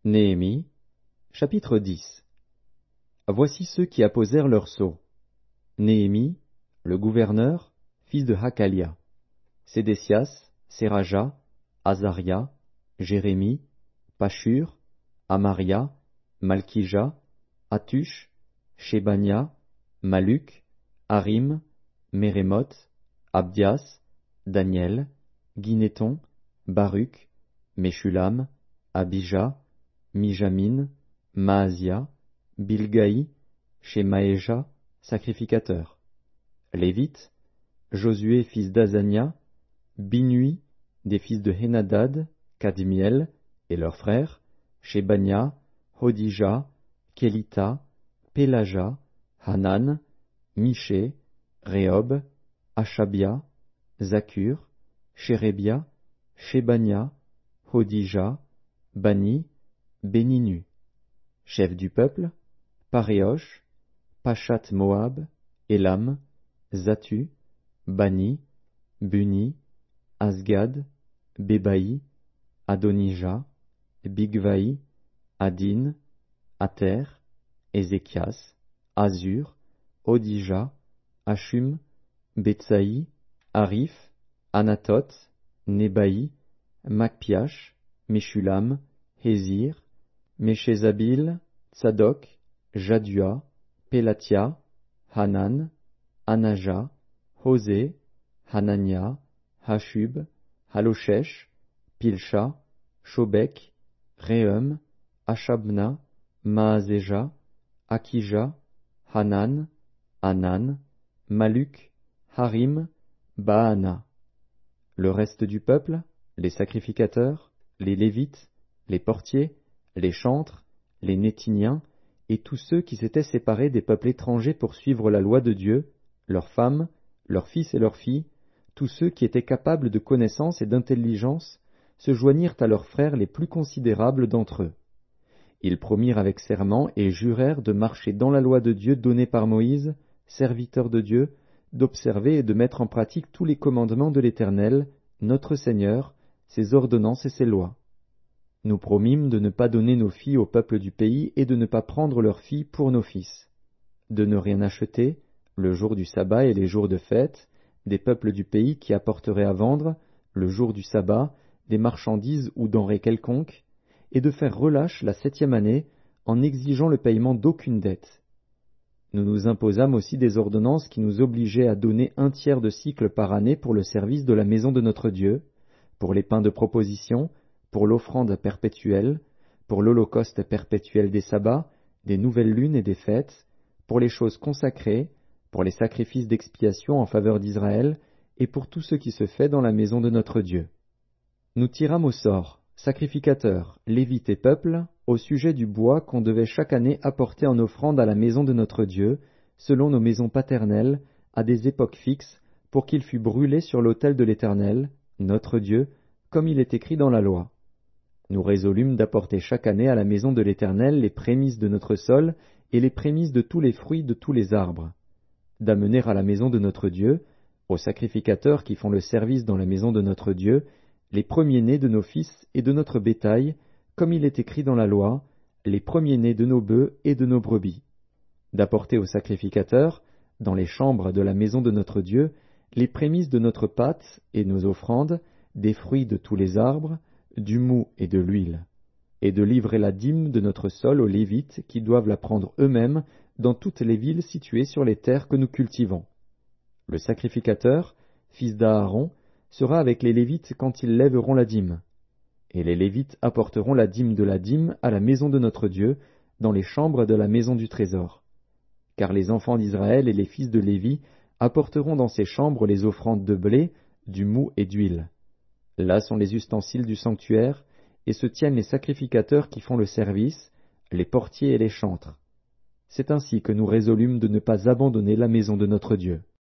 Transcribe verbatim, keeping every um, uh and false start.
Néhémie, chapitre dix. Voici ceux qui apposèrent leurs sceaux. Néhémie, le gouverneur, fils de Hakalia. Sédécias, Séraja, Azaria, Jérémie, Pashur, Amaria, Malkija, Hatush, Shébania, Maluk, Harim, Mérémoth, Abdias, Daniel, Guinéton, Baruch, Meshulam, Abija, Mijamin, Maasia, Bilgaï, Shemaéja, sacrificateur. Lévites, Josué fils d'Azania, Binui, des fils de Henadad, Kadmiel, et leurs frères, Shébania, Hodija, Kelita, Pélaja, Hanan, Miché, Rehob, Achabia, Zakur, Shérébia, Shébania, Hodija, Bani, Béninu. Chef du peuple, Paréosh, Pachat Moab, Élam, Zatu, Bani, Buni, Asgad, Bébaï, Adonija, Bigvaï, Adin, Ater, Ézéchias, Azur, Odija, Hachum, Betsaï, Arif, Anatot, Nébaï, Macpiash, Meshulam, Hézir, Méchézabil, Tsadok, Jadua, Pélatia, Hanan, Anaja, Hosé, Hanania, Hashub, Haloshesh, Pilcha, Shobek, Rehem, Achabna, Maazéja, Akija, Hanan, Anan, Maluk, Harim, Baana. Le reste du peuple, les sacrificateurs, les Lévites, les portiers, les chantres, les Nétiniens, et tous ceux qui s'étaient séparés des peuples étrangers pour suivre la loi de Dieu, leurs femmes, leurs fils et leurs filles, tous ceux qui étaient capables de connaissance et d'intelligence, se joignirent à leurs frères les plus considérables d'entre eux. Ils promirent avec serment et jurèrent de marcher dans la loi de Dieu donnée par Moïse, serviteur de Dieu, d'observer et de mettre en pratique tous les commandements de l'Éternel, notre Seigneur, ses ordonnances et ses lois. Nous promîmes de ne pas donner nos filles au peuple du pays et de ne pas prendre leurs filles pour nos fils, de ne rien acheter, le jour du sabbat et les jours de fête, des peuples du pays qui apporteraient à vendre, le jour du sabbat, des marchandises ou denrées quelconques, et de faire relâche la septième année en exigeant le paiement d'aucune dette. Nous nous imposâmes aussi des ordonnances qui nous obligeaient à donner un tiers de cycle par année pour le service de la maison de notre Dieu, pour les pains de proposition, pour l'offrande perpétuelle, pour l'holocauste perpétuel des sabbats, des nouvelles lunes et des fêtes, pour les choses consacrées, pour les sacrifices d'expiation en faveur d'Israël, et pour tout ce qui se fait dans la maison de notre Dieu. Nous tirâmes au sort, sacrificateurs, Lévites et peuples, au sujet du bois qu'on devait chaque année apporter en offrande à la maison de notre Dieu, selon nos maisons paternelles, à des époques fixes, pour qu'il fût brûlé sur l'autel de l'Éternel, notre Dieu, comme il est écrit dans la loi. Nous résolûmes d'apporter chaque année à la maison de l'Éternel les prémices de notre sol et les prémices de tous les fruits de tous les arbres, d'amener à la maison de notre Dieu, aux sacrificateurs qui font le service dans la maison de notre Dieu, les premiers-nés de nos fils et de notre bétail, comme il est écrit dans la loi, les premiers-nés de nos bœufs et de nos brebis, d'apporter aux sacrificateurs, dans les chambres de la maison de notre Dieu, les prémices de notre pâte et nos offrandes, des fruits de tous les arbres, du mou et de l'huile, et de livrer la dîme de notre sol aux Lévites qui doivent la prendre eux-mêmes dans toutes les villes situées sur les terres que nous cultivons. Le sacrificateur, fils d'Aaron, sera avec les Lévites quand ils lèveront la dîme. Et les Lévites apporteront la dîme de la dîme à la maison de notre Dieu, dans les chambres de la maison du trésor. Car les enfants d'Israël et les fils de Lévi apporteront dans ces chambres les offrandes de blé, du mou et d'huile. Là sont les ustensiles du sanctuaire, et se tiennent les sacrificateurs qui font le service, les portiers et les chantres. C'est ainsi que nous résolûmes de ne pas abandonner la maison de notre Dieu.